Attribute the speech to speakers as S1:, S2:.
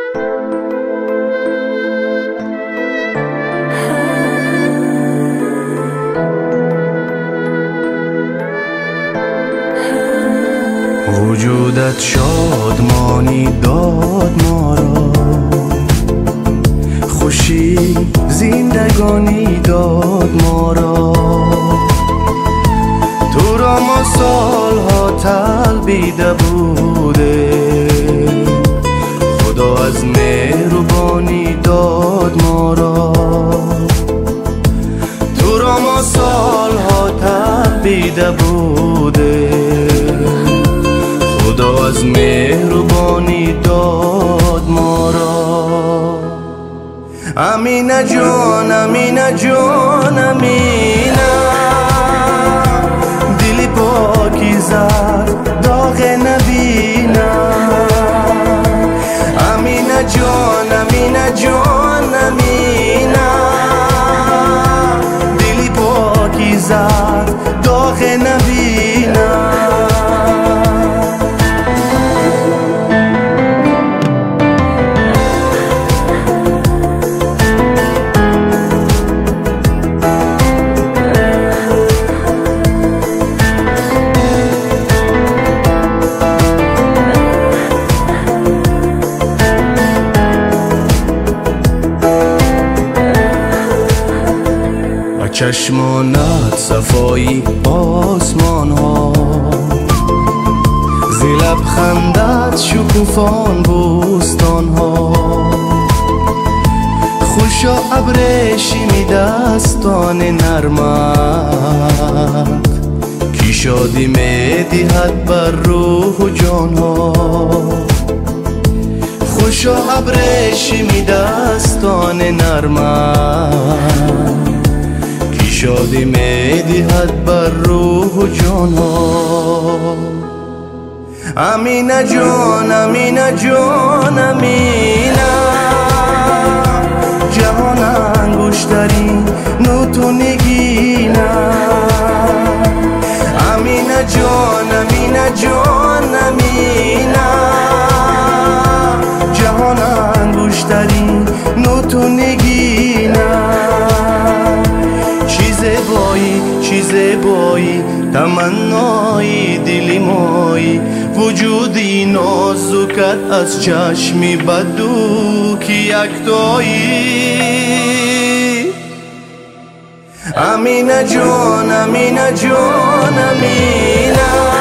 S1: وجودت شادمانی داد ما را، خوشی زندگانی داد ما را. تو را ما سالها طلبیده بوده، خدا از مهربانی داد ما را. تو را ما سالها طلبیده بوده، خدا از مهربانی داد ما را. امینه جان امینه جان امینه، دلی پاکیزه داغ نبینه. امینه جان امینه جان امینه، دلی پاکیزه داغ نبینه. چشمانت صفایی آسمان ها، زی لبخندت شکوفان بوستان ها. خوشا ابریشمی دستان نرمت، کی شادی می دهد بر روح و جان ها. خوشا ابریشمی دستان نرمت، شادی می دهد بر روح و جان ها. امینه جان امینه جان امینه، جهان انگشترین نوتو نگینه. امینه جان امینه جان امینه، جهان انگشترین نوتو نگینه. چیز بایی تمنایی دلی مایی، وجودی نازکت از چشمی بدو که یکتایی. امینه جان امینه جان امینه،